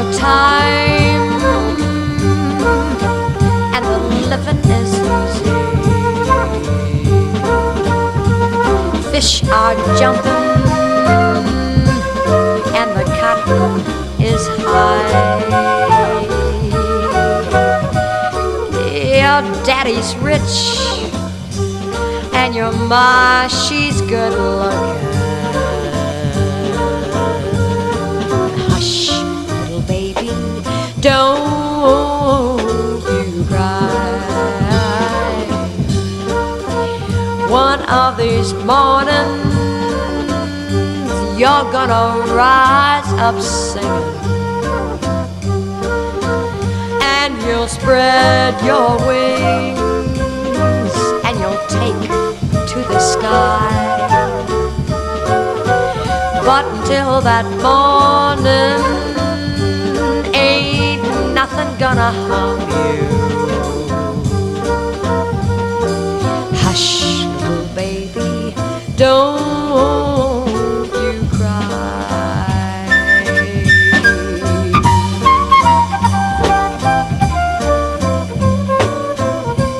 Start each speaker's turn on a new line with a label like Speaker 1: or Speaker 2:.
Speaker 1: no time, and the living is easy. Fish are jumping, and the cotton is high. Your daddy's rich, and your ma, she's good looking. Hush, little baby, don't you cry. One of these mornings, you're gonna rise up singing, and you'll spread your wings, and you'll take to the sky. But until that morning, ain't nothing gonna harm you.